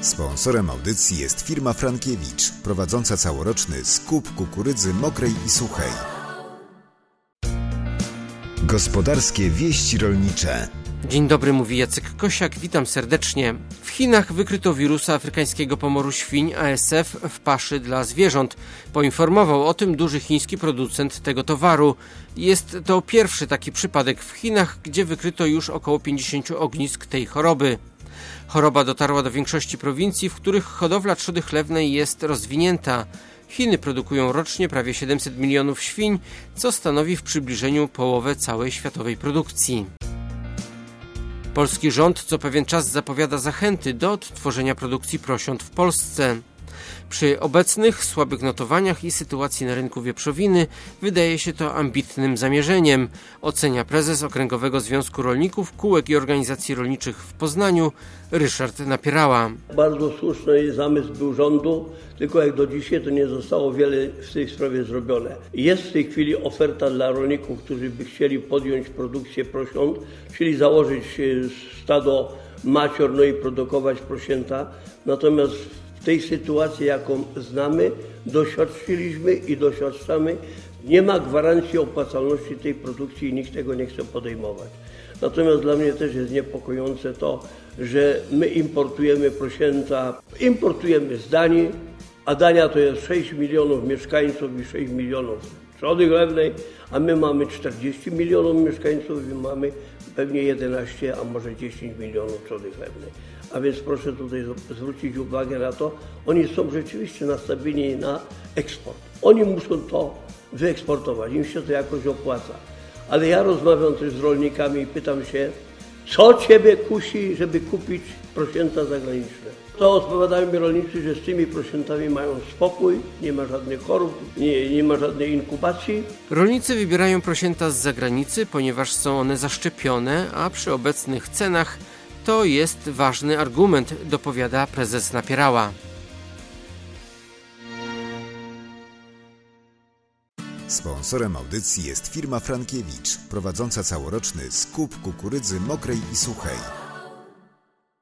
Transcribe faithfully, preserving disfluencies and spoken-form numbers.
Sponsorem audycji jest firma Frankiewicz, prowadząca całoroczny skup kukurydzy mokrej i suchej. Gospodarskie wieści rolnicze. Dzień dobry, mówi Jacek Kosiak, witam serdecznie. W Chinach wykryto wirusa afrykańskiego pomoru świń A S F w paszy dla zwierząt. Poinformował o tym duży chiński producent tego towaru. Jest to pierwszy taki przypadek w Chinach, gdzie wykryto już około pięćdziesięciu ognisk tej choroby. Choroba dotarła do większości prowincji, w których hodowla trzody chlewnej jest rozwinięta. Chiny produkują rocznie prawie siedemset milionów świń, co stanowi w przybliżeniu połowę całej światowej produkcji. Polski rząd co pewien czas zapowiada zachęty do odtworzenia produkcji prosiąt w Polsce. Przy obecnych słabych notowaniach i sytuacji na rynku wieprzowiny wydaje się to ambitnym zamierzeniem, ocenia prezes Okręgowego Związku Rolników, Kółek i Organizacji Rolniczych w Poznaniu Ryszard Napierała. Bardzo słuszny zamysł był rządu, tylko jak do dzisiaj to nie zostało wiele w tej sprawie zrobione. Jest w tej chwili oferta dla rolników, którzy by chcieli podjąć produkcję prosiąt, czyli założyć stado macior, no i produkować prosięta, natomiast w tej sytuacji, jaką znamy, doświadczyliśmy i doświadczamy, nie ma gwarancji opłacalności tej produkcji i nikt tego nie chce podejmować. Natomiast dla mnie też jest niepokojące to, że my importujemy prosięta, importujemy z Danii, a Dania to jest sześć milionów mieszkańców i sześć milionów trzody chlewnej, a my mamy czterdzieści milionów mieszkańców i mamy pewnie jedenaście, a może dziesięć milionów trzody chlewnej. A więc proszę tutaj zwrócić uwagę na to, oni są rzeczywiście nastawieni na eksport. Oni muszą to wyeksportować, im się to jakoś opłaca. Ale ja rozmawiam też z rolnikami i pytam się, co Ciebie kusi, żeby kupić prosięta zagraniczne? To odpowiadają mi rolnicy, że z tymi prosiętami mają spokój, nie ma żadnych chorób, nie, nie ma żadnej inkubacji. Rolnicy wybierają prosięta z zagranicy, ponieważ są one zaszczepione, a przy obecnych cenach to jest ważny argument, dopowiada prezes Napierała. Sponsorem audycji jest firma Frankiewicz, prowadząca całoroczny skup kukurydzy mokrej i suchej.